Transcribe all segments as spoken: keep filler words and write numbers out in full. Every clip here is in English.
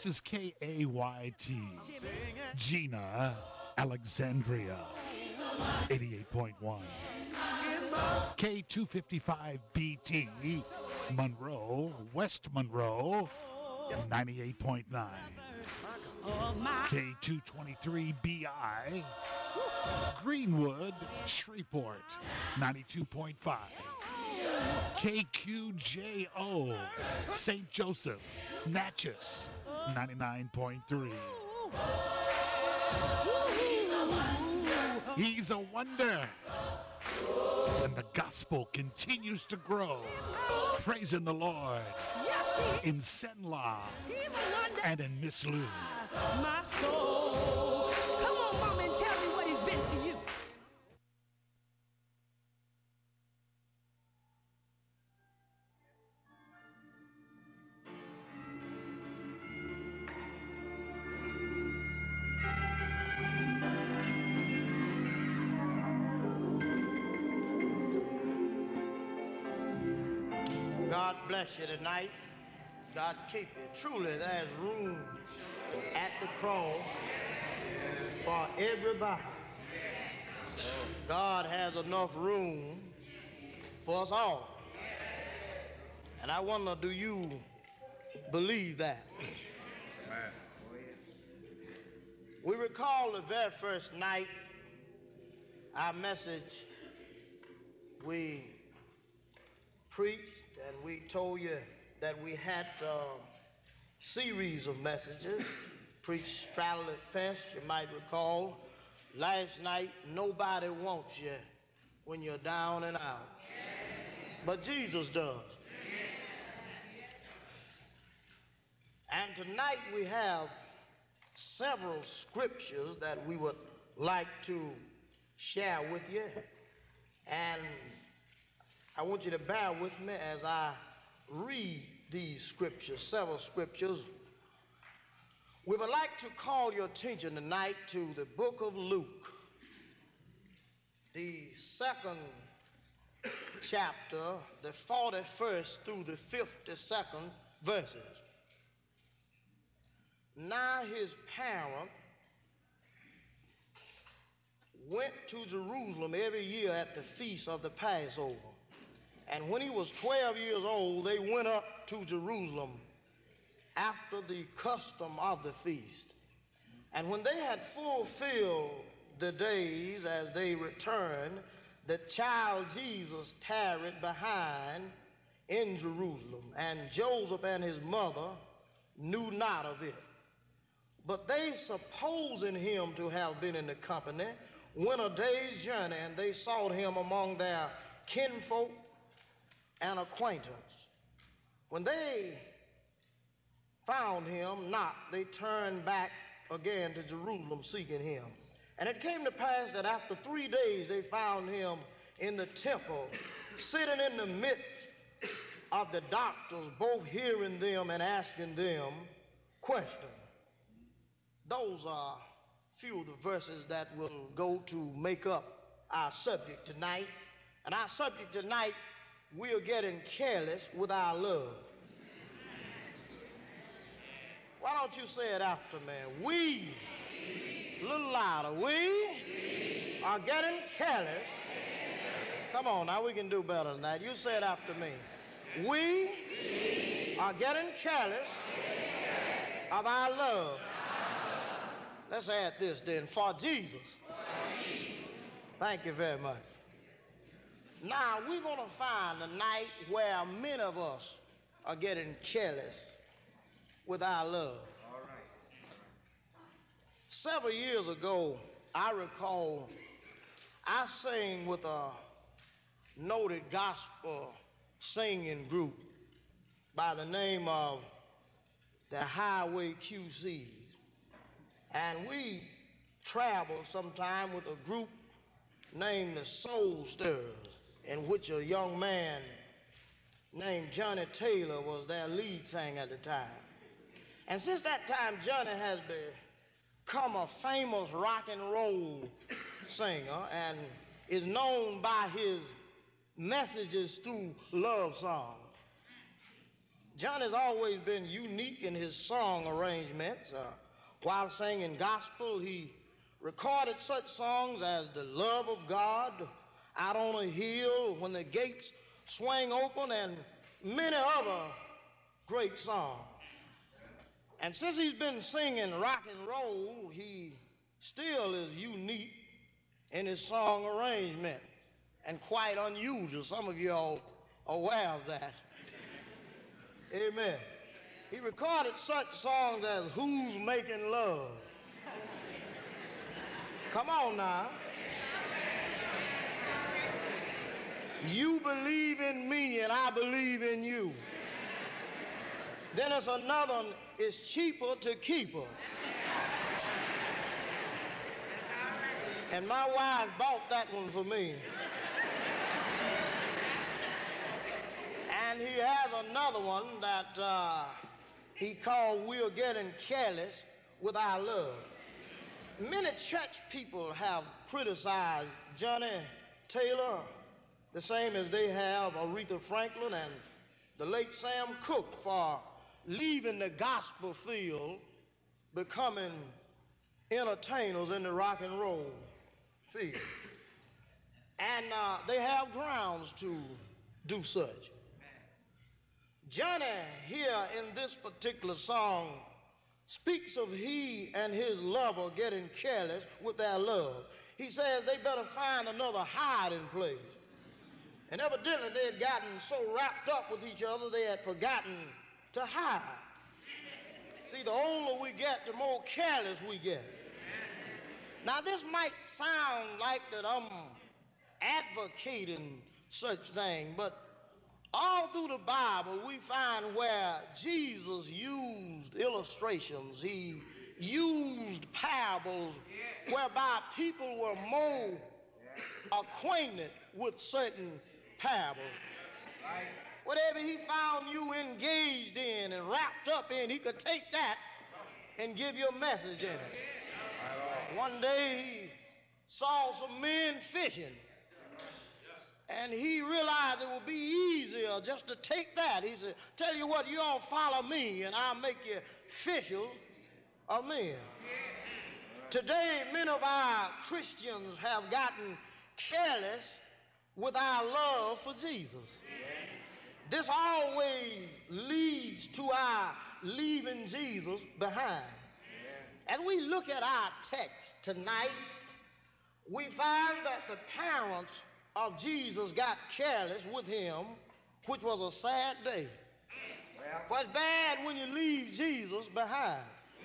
This is K A Y T, Gina, Alexandria, eighty-eight point one. K two fifty-five B T, Monroe, West Monroe, ninety-eight point nine. K two twenty-three B I, Greenwood, Shreveport, ninety-two point five. K Q J O, Saint Joseph, Natchez, ninety-nine point three. He's a wonder, and the gospel continues to grow. Praising the Lord in Senla and in Miss Lou. My soul. Come on, mom, and tell me what he's been to you. God bless you tonight. God keep you. Truly, there's room at the cross for everybody. God has enough room for us all. And I wonder, do you believe that? We recall the very first night, our message, we preached and we told you that we had a series of messages. Preached Straddle the Fence, you might recall. Last night, nobody wants you when you're down and out. But Jesus does. And tonight we have several scriptures that we would like to share with you. And I want you to bear with me as I read these scriptures, several scriptures. We would like to call your attention tonight to the book of Luke, the second chapter, the forty-first through the fifty-second verses. Now his parent went to Jerusalem every year at the feast of the Passover. And when he was twelve years old, they went up to Jerusalem after the custom of the feast. And when they had fulfilled the days as they returned, the child Jesus tarried behind in Jerusalem, and Joseph and his mother knew not of it. But they, supposing him to have been in the company, went a day's journey, and they sought him among their kinfolk and acquaintance. When they found him not, they turned back again to Jerusalem seeking him. And it came to pass that after three days they found him in the temple, sitting in the midst of the doctors, both hearing them and asking them questions. Those are few of the verses that will go to make up our subject tonight. And our subject tonight, we are getting careless with our love. Why don't you say it after me? We, a little louder, we are getting careless. Come on, now we can do better than that. You say it after me. We are getting careless of our love. Let's add this then, for Jesus. Thank you very much. Now, we're going to find a night where many of us are getting careless with our love. All right. Several years ago, I recall I sang with a noted gospel singing group by the name of the Highway Q Cs. And we traveled sometime with a group named the Soul Stirrers, in which a young man named Johnny Taylor was their lead singer at the time. And since that time, Johnny has become a famous rock and roll singer and is known by his messages through love songs. John has always been unique in his song arrangements. Uh, while singing gospel, he recorded such songs as The Love of God, Out on a Hill, When the Gates Swing Open, and many other great songs. And since he's been singing rock and roll, he still is unique in his song arrangement and quite unusual. Some of you are aware of that. Amen. He recorded such songs as Who's Making Love? Come on now. You believe in me and I believe in you. Then there's another one, it's cheaper to keep her. And my wife bought that one for me. And he has another one that uh, he called We're Getting Careless with Our Love. Many church people have criticized Johnny Taylor the same as they have Aretha Franklin and the late Sam Cooke for leaving the gospel field, becoming entertainers in the rock and roll field. And uh, they have grounds to do such. Johnny here in this particular song speaks of he and his lover getting careless with their love. He says they better find another hiding place. And evidently they had gotten so wrapped up with each other they had forgotten to hide. See, the older we get, the more careless we get. Now this might sound like that I'm advocating such thing, but all through the Bible, we find where Jesus used illustrations. He used parables whereby people were more acquainted with certain parables. Whatever he found you engaged in and wrapped up in, he could take that and give you a message in it. One day he saw some men fishing. And he realized it would be easier just to take that. He said, tell you what, you all follow me and I'll make you fishers of men. Today, many of our Christians have gotten careless with our love for Jesus. This always leads to our leaving Jesus behind. As we look at our text tonight, we find that the parents of Jesus got careless with him, which was a sad day. For it's bad when you leave Jesus behind.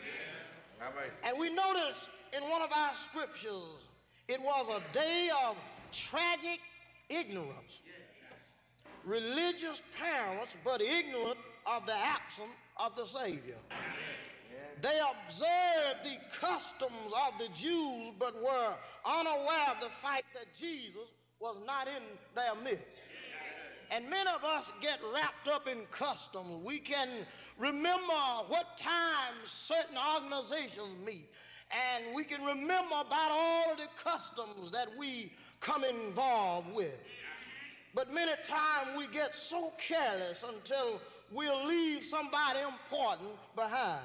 And we notice in one of our scriptures, it was a day of tragic ignorance. Religious parents, but ignorant of the absence of the Savior. They observed the customs of the Jews, but were unaware of the fact that Jesus was not in their midst. And many of us get wrapped up in customs. We can remember what times certain organizations meet, and we can remember about all of the customs that we come involved with. But many times we get so careless until we'll leave somebody important behind.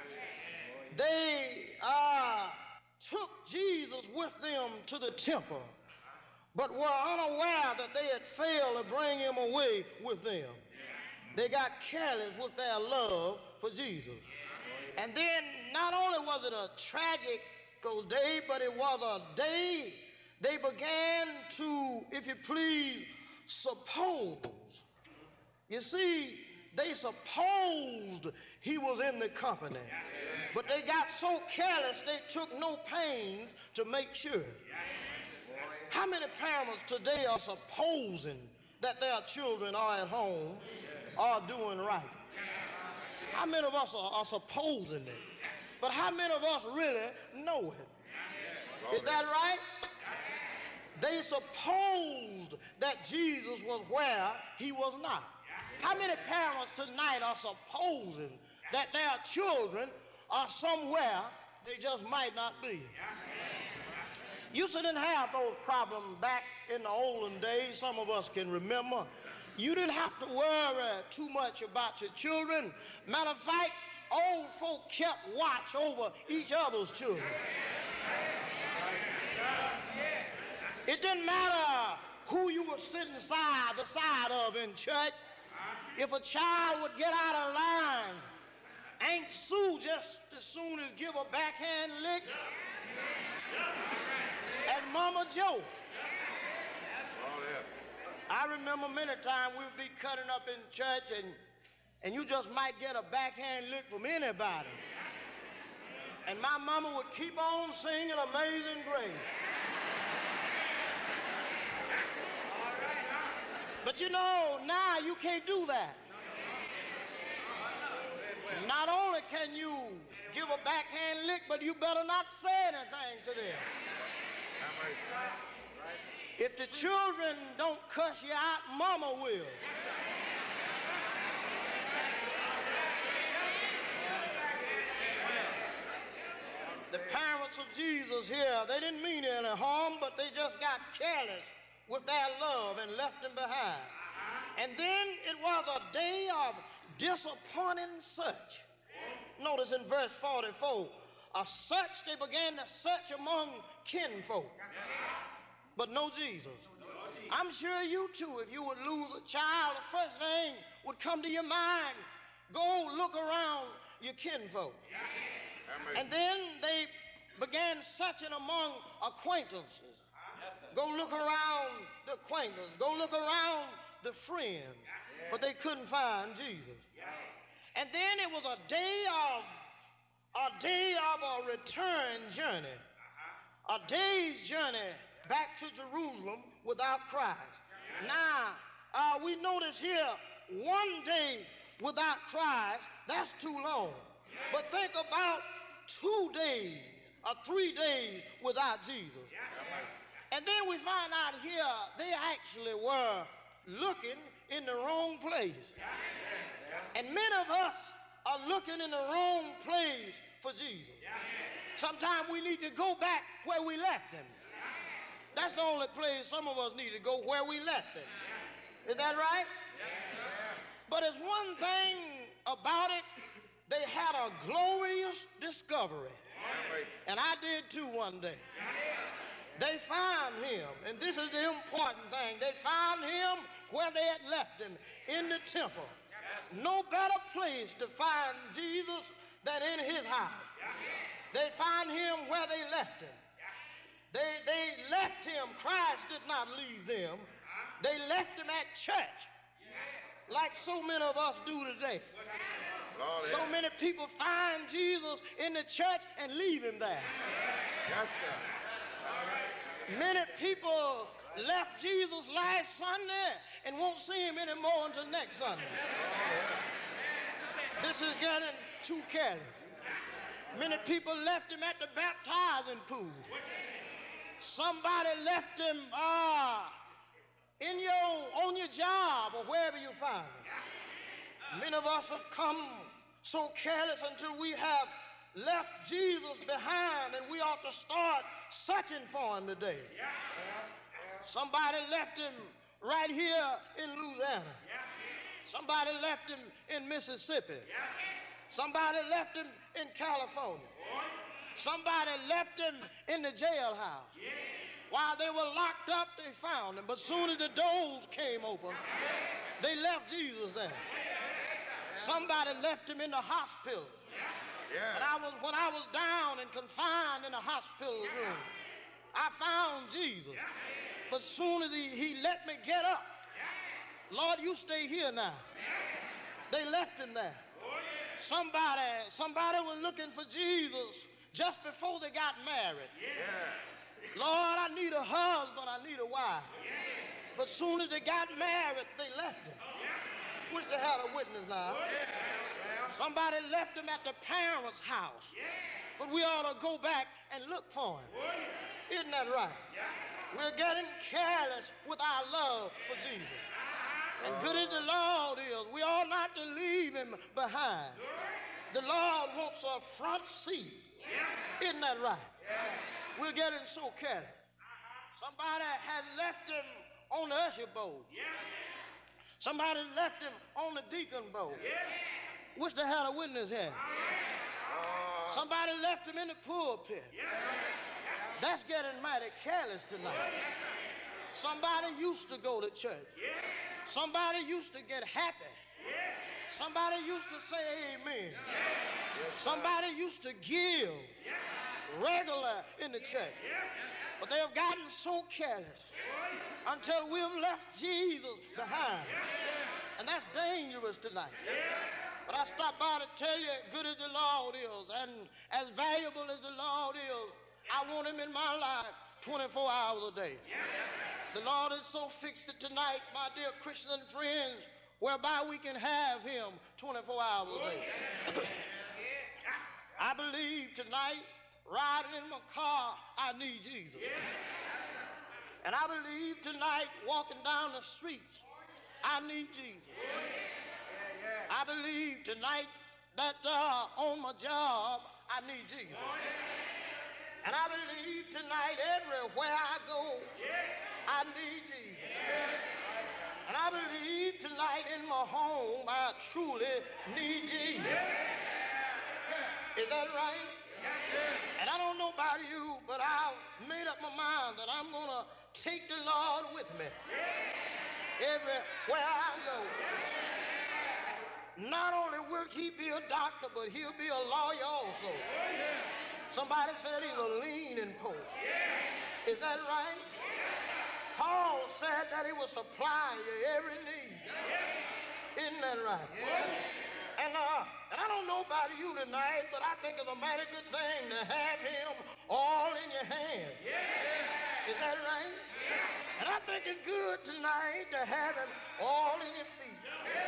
They uh, took Jesus with them to the temple, but were unaware that they had failed to bring him away with them. They got careless with their love for Jesus. And then not only was it a tragical day, but it was a day they began to, if you please, suppose. You see, they supposed he was in the company, but they got so careless they took no pains to make sure. How many parents today are supposing that their children are at home, are doing right? How many of us are, are supposing it? But how many of us really know it? Is that right? They supposed that Jesus was where he was not. How many parents tonight are supposing that their children are somewhere they just might not be? Used to didn't have those problems back in the olden days. Some of us can remember You didn't have to worry too much about your children. Matter of fact, old folk kept watch over each other's children. It didn't matter who you were sitting side by side of in church. If a child would get out of line, Aunt Sue just as soon as give a backhand lick at Mama Joe. I remember many times we would be cutting up in church and, and you just might get a backhand lick from anybody. And my mama would keep on singing Amazing Grace. But you know, now you can't do that. Not only can you give a backhand lick, but you better not say anything to them. If the children don't cuss you out, mama will. The parents of Jesus here, they didn't mean any harm, but they just got careless with their love and left him behind. And then it was a day of disappointing search. Notice in verse forty-four, a search, they began to search among kinfolk, but no Jesus. I'm sure you too, if you would lose a child, the first thing would come to your mind, go look around your kinfolk. And then they began searching among acquaintances. Go look around the acquaintances, go look around the friends, but they couldn't find Jesus. And then it was a day of a day of a return journey, a day's journey back to Jerusalem without Christ. Now, uh, we notice here, one day without Christ, that's too long. But think about two days or three days without Jesus. And then we find out here they actually were looking in the wrong place. And many of us are looking in the wrong place for Jesus. Sometimes we need to go back where we left him. That's the only place some of us need to go, where we left him. Is that right? But there's one thing about it, they had a glorious discovery. And I did too one day. They found him, and this is the important thing, they found him where they had left him, in the temple. No better place to find Jesus than in his house. They found him where they left him. They, they left him. Christ did not leave them. They left him at church, like so many of us do today. So many people find Jesus in the church and leave him there. Many people left Jesus last Sunday and won't see him anymore until next Sunday. This is getting too careless. Many people left him at the baptizing pool. Somebody left him uh, in your, on your job or wherever you find him. Many of us have come so careless until we have left Jesus behind, and we ought to start searching for him today. Somebody left him right here in Louisiana. Somebody left him in Mississippi. Somebody left him in California. Somebody left him in the jailhouse. While they were locked up, they found him. But soon as the doors came open, they left Jesus there. Somebody left him in the hospital. And I was, when I was down and confined in a hospital room, I found Jesus. But soon as he, he let me get up, Lord, you stay here now. They left him there. Somebody, somebody was looking for Jesus just before they got married. Lord, I need a husband, I need a wife. But soon as they got married, they left him. Wish they had a witness now. Somebody left him at the parents' house. But we ought to go back and look for him. Isn't that right? We're getting careless with our love for Jesus. And good as the Lord is, we ought not to leave him behind. The Lord wants a front seat. Isn't that right? We're getting so careless. Somebody has left him on the usher board. Somebody left him on the deacon boat. Wish they had a witness here. Somebody left him in the pulpit. That's getting mighty careless tonight. Somebody used to go to church. Somebody used to get happy. Somebody used to say amen. Somebody used to give regular in the church. But they have gotten so careless until we've left Jesus behind. And that's dangerous tonight. But I stopped by to tell you, good as the Lord is, and as valuable as the Lord is, I want him in my life twenty-four hours a day. The Lord has so fixed it tonight, my dear Christian friends, whereby we can have him twenty-four hours a day. I believe tonight, riding in my car, I need Jesus. And I believe tonight, walking down the streets, I need Jesus. I believe tonight that uh, on my job, I need Jesus. And I believe tonight everywhere I go, I need Jesus. And I believe tonight in my home, I truly need Jesus. Is that right? And I don't know about you, but I've made up my mind that I'm going to take the Lord with me everywhere I go. Not only will he be a doctor, but he'll be a lawyer also. Somebody said he's a leaning post. Is that right? Paul said that he will supply your every need. Isn't that right? And, uh, and I don't know about you tonight, but I think it's a mighty good thing to have him all in your hands. Is that right? And I think it's good tonight to have him all in your feet.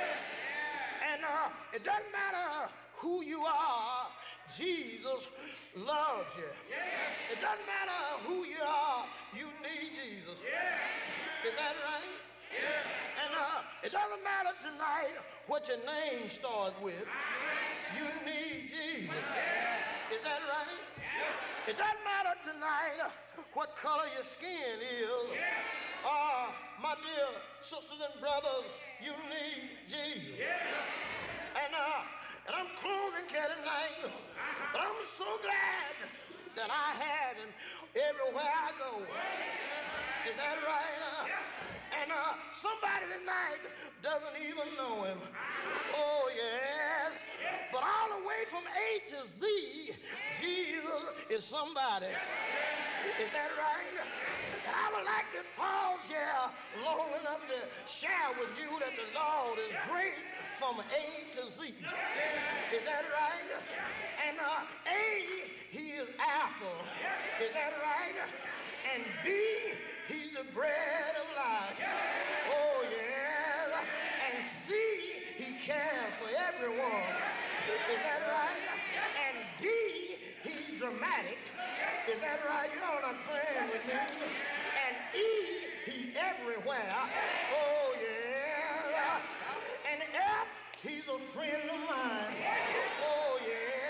And uh, it doesn't matter who you are, Jesus loves you. It doesn't matter who you are, you need Jesus. Is that right? And uh, it doesn't matter tonight what your name starts with. You need Jesus. Is that right? It doesn't matter tonight what color your skin is. Uh, my dear sisters and brothers, you need Jesus. And, uh, and I'm closing here tonight, but I'm so glad that I have him everywhere I go. Is that right? Uh, and uh, somebody tonight doesn't even know him. Oh, yes. But all the way from A to Z, Jesus is somebody. Is that right? And I would like to pause here long enough to share with you that the Lord is great from A to Z. Is that right? And uh, A, he is Alpha. Is that right? And B, he's the bread of life. Oh, yeah. And C, he cares for everyone. Is that right? And D, he's dramatic. Is that right? You're not playing with me. And E, he's everywhere. Oh, yeah. And F, he's a friend of mine. Oh,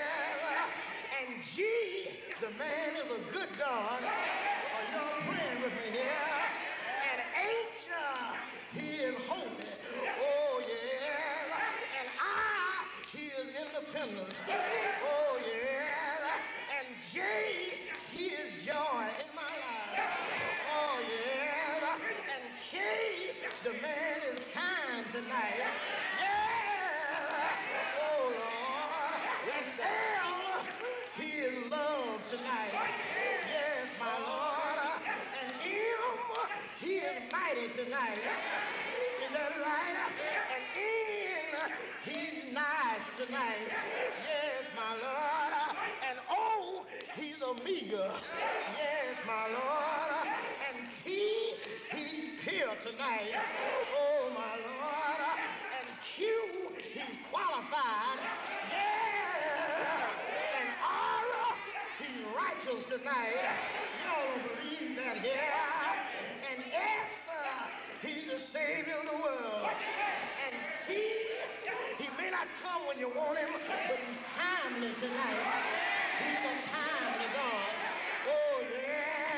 yeah. And G, the man is a good God. Oh, you're praying with me here. And H, uh, he is holy. Oh, yeah. And I, he is independent. Oh, yeah. And J, he is joy in my life. Oh, yeah. And K, the man is kind tonight. Yeah. Oh, Lord. And L, he is love tonight. Yes, my Lord. And M, he is mighty tonight. Is that right? And N, he's nice tonight. Yes, my Lord. And O, he's Omega. Yes, my Lord. And P, he's pure tonight. Oh, my Lord. And Q, he's qualified. Yeah. And R, he's righteous tonight. Y'all don't believe that here. And S, uh, he's the Savior of the world. And T, he may not come when you want him, but he's timely tonight. He's a timely God. Oh,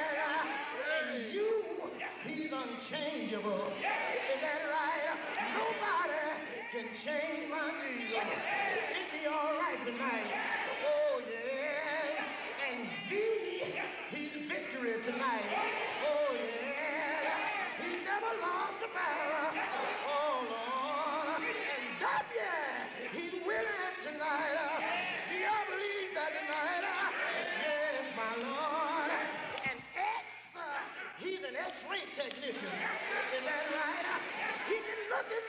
yeah. And U, he's unchangeable. Is that right?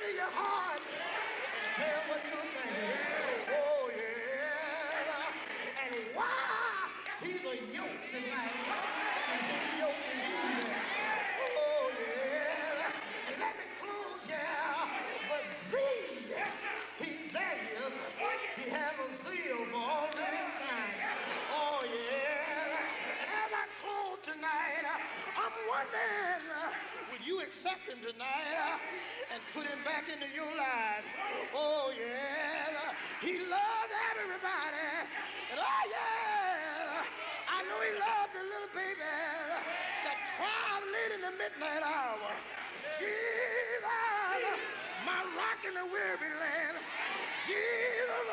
to your heart and tell what you're thinking. Oh, yeah. And why he's a yoke tonight. He's a yoke to you. Oh, yeah. And let me close here. But see, he's zealous. He has a zeal for all mankind. Oh, yeah. And as I close tonight, I'm wondering, uh, will you accept him tonight uh, and put him back into your life? Oh, yeah. He loves everybody. And oh, yeah. I know he loved the little baby that cried late in the midnight hour. Jesus, my rock in the weary land. Jesus,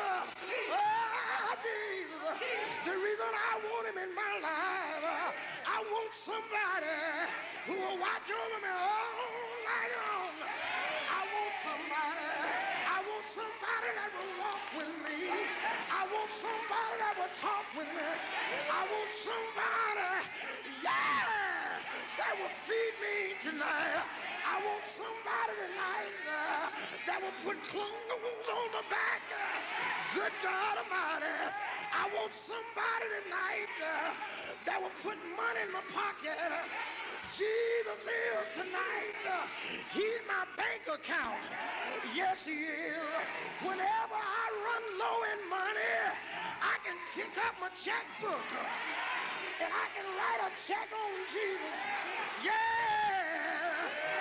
oh, Jesus, the reason I want him in my life, uh, I want somebody who will watch over me all night long. I want somebody, I want somebody that will walk with me. I want somebody that will talk with me. I want somebody, yeah, that will feed me tonight. I want somebody tonight uh, that will put clothes on my back. Uh, good God Almighty. I want somebody tonight uh, that will put money in my pocket. Uh, Jesus is tonight. Uh, he's my bank account. Yes, he is. Whenever I run low in money, I can pick up my checkbook uh, and I can write a check on Jesus. Yeah.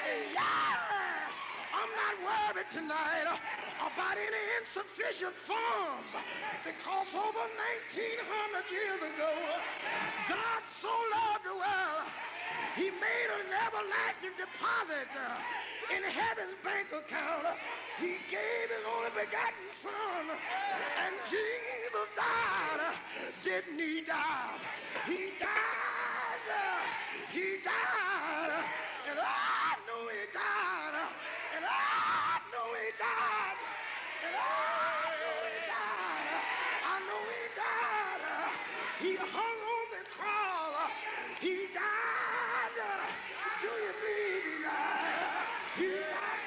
Yeah, I'm not worried tonight about any insufficient funds because over nineteen hundred years ago, God so loved the world, he made an everlasting deposit in heaven's bank account. He gave his only begotten son, and Jesus died. Didn't he die? He died. He died. And I know he died. And I know he died. And I know he died. I know he died. He hung on the cross. He died. Do you believe he died? He died.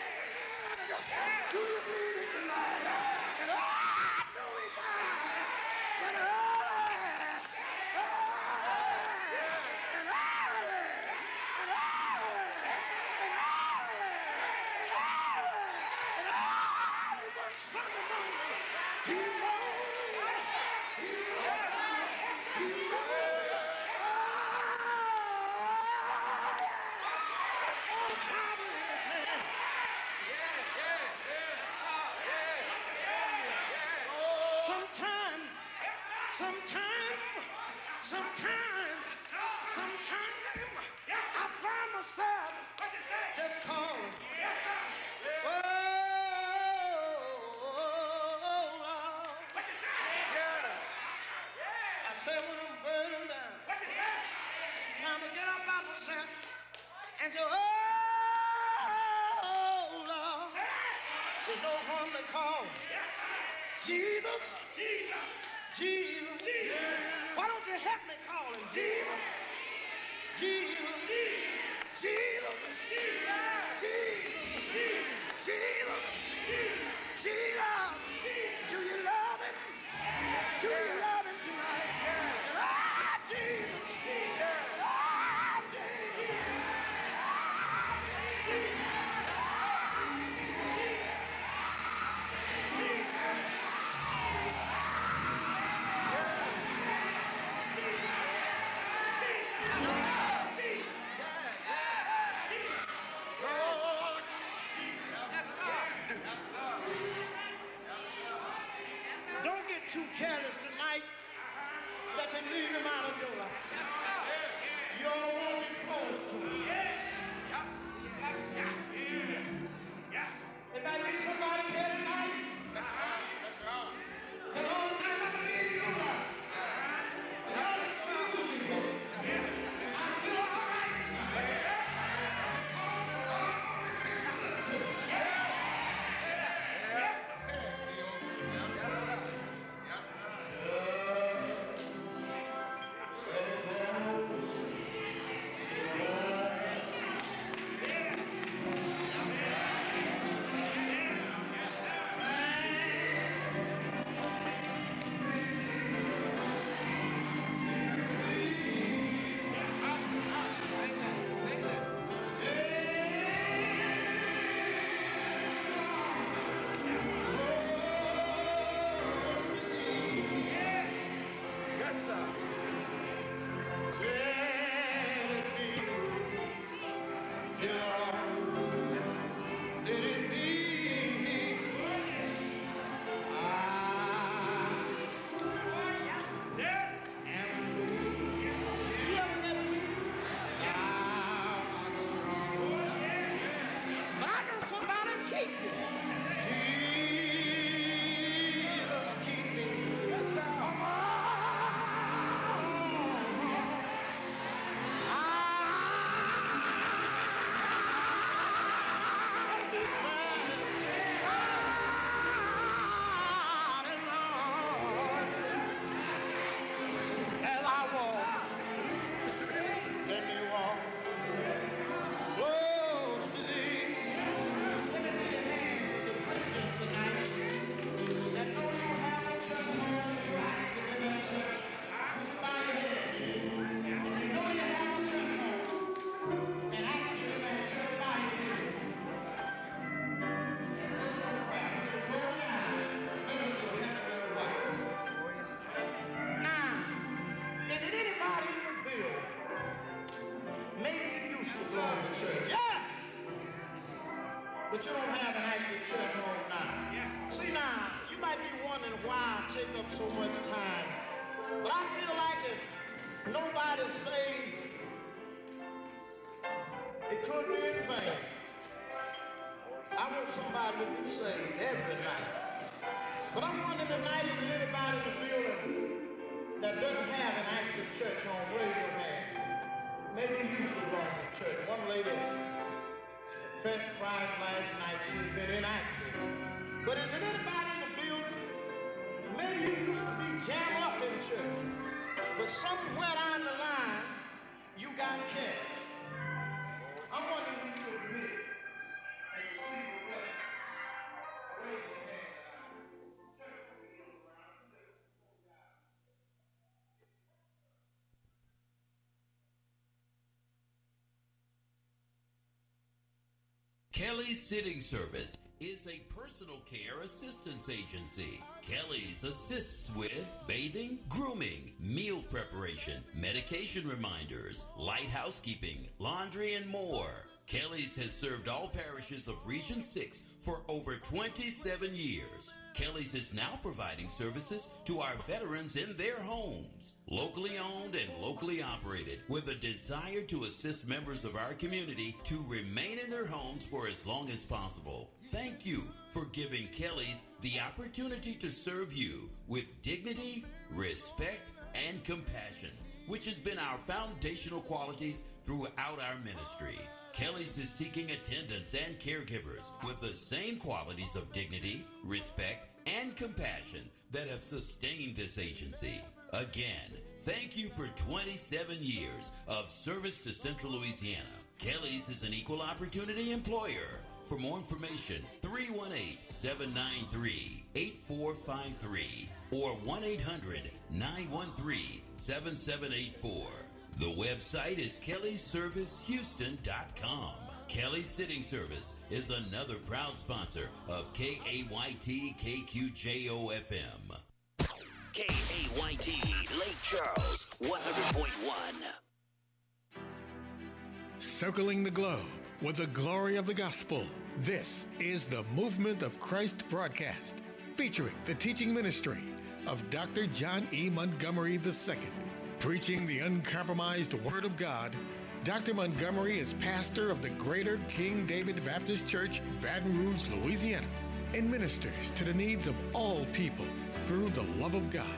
Do you believe it tonight? And I know he died. But early, early, and early, and early, and early, and early, and early one Sunday morning, he rose, he rose, he rose. Oh, Calvary. Sometime, sometime, sometime, sometime, I find myself just calling. Oh, Lord. I said when I'm burning down, I'm gonna get up out myself and say, oh, Lord, there's no harm to call. Jesus, Jesus, why don't you help me call him? Jesus, Jesus, Jesus, Jesus, Jesus, Jesus, do you love him? Do you love him tonight? Ah, Jesus, ah, Jesus. Don't get too careless tonight that you leave him out of your life. You don't want to be close to him. It might be somebody here tonight. The Lord might not be in your life. Just excuse me. I feel all right. not take up so much time. But I feel like if nobody's saved, it could be in vain. I want somebody to be saved every night. But I'm wondering tonight if there's anybody in the building that doesn't have an active church home. Raise your hand. Maybe you used to belong to church. One lady fetched prize last night. She's been inactive. But is there anybody in the building? Maybe you used to be jammed up in church. But somewhere down the line, you got catch. I'm wondering if you admit and receive the rest. Raise your hand. Kelly's Sitting Service is a personal care assistance agency. Kelly's assists with bathing, grooming, meal preparation, medication reminders, light housekeeping, laundry, and more. Kelly's has served all parishes of Region six for over twenty-seven years. Kelly's is now providing services to our veterans in their homes. Locally owned and locally operated, with a desire to assist members of our community to remain in their homes for as long as possible. Thank you for giving Kelly's the opportunity to serve you with dignity, respect, and compassion, which has been our foundational qualities throughout our ministry. Kelly's is seeking attendants and caregivers with the same qualities of dignity, respect, and compassion that have sustained this agency. Again, thank you for twenty-seven years of service to Central Louisiana. Kelly's is an equal opportunity employer. For more information, three one eight, seven nine three, eight four five three or one eight hundred, nine one three, seven seven eight four. The website is kellys service houston dot com. Kelly's Sitting Service is another proud sponsor of K A Y T K Q J O F M. K A Y T Lake Charles, one hundred point one. Circling the globe with the glory of the gospel. This is the Movement of Christ broadcast, featuring the teaching ministry of Doctor John E. Montgomery the Second. Preaching the uncompromised Word of God, Doctor Montgomery is pastor of the Greater King David Baptist Church, Baton Rouge, Louisiana, and ministers to the needs of all people through the love of God.